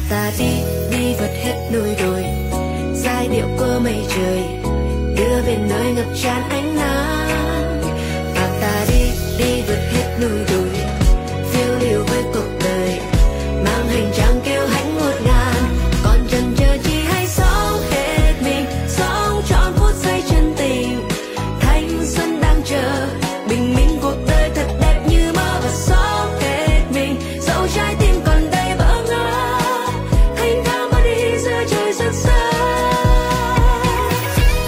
Ta đi đi vượt hết núi đồi, giai điệu của mây trời đưa về nơi ngập tràn ánh